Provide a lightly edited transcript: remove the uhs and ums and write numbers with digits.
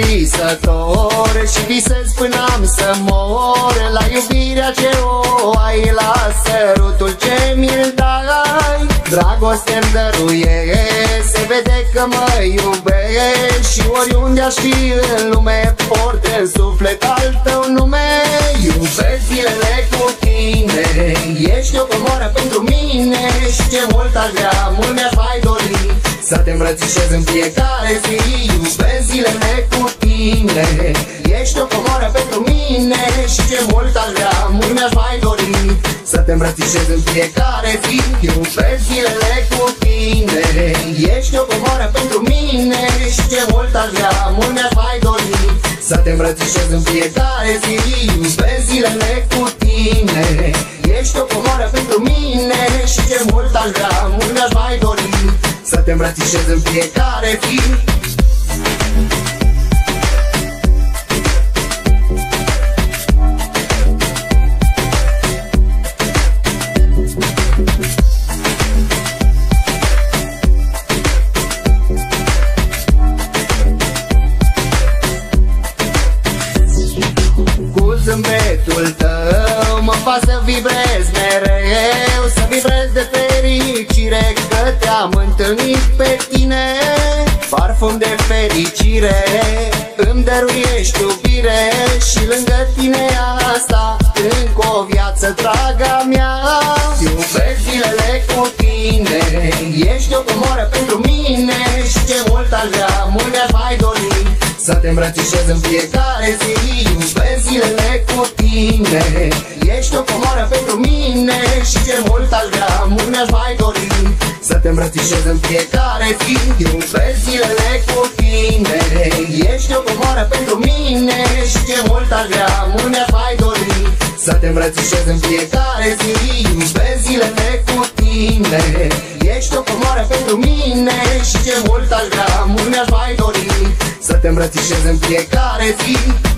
visător și visez până am să mor la iubirea ce o ai, la sărutul ce mi-l dai. Dragoste-mi dăruiești, se vede că mă iubești și oriunde aș fi în lume port în suflet al tău nume. Iubesc zilele cu tine, ești o comoară pentru mine și ce mult aș vrea, mult mi-aș mai dori să te îmbrățișez în fiecare zi. Iubesc zilele cu tine, ești o comoară pentru mine și ce mult aș vrea, mult mi-aș mai dori să te îmbrățișez în fiecare zi. Iubesc zilele cu tine, ești o comoară pentru mine și ce mult aș vrea, mult mi-aș mai dori să te îmbrățișez în fiecare zi. Iubesc zilele cu tine, ești o comoară pentru mine și ce mult aș vrea, mult mi-aș mai dori să te îmbrățișez în fiecare zi. Zâmbetul tău mă fac să vibrez mereu, să vibrez de fericire că te-am întâlnit pe tine. Parfum de fericire îmi dăruiești iubire și lângă tine asta încă o viață draga mea. Iubesc zilele cu tine, ești o comoară pentru mine și ce mult aș vrea, mult mi-aș mai dori să te îmbrățișez în fiecare zi. Iubesc zilele cu tine, ești o comoară pentru mine și ce mult aș vrea, mult mi-aș mai dori să te îmbrățișez în fiecare zi. Iubesc zilele cu tine, ești o comoară pentru mine și ce mult aș vrea, mult mi-aș mai dori să te îmbrățișez în fiecare zi. Iubesc zilele cu tine, ești o comoară pentru mine și ce mult aș vrea, mult mi-aș mai dori să te îmbrățișez în fiecare zi.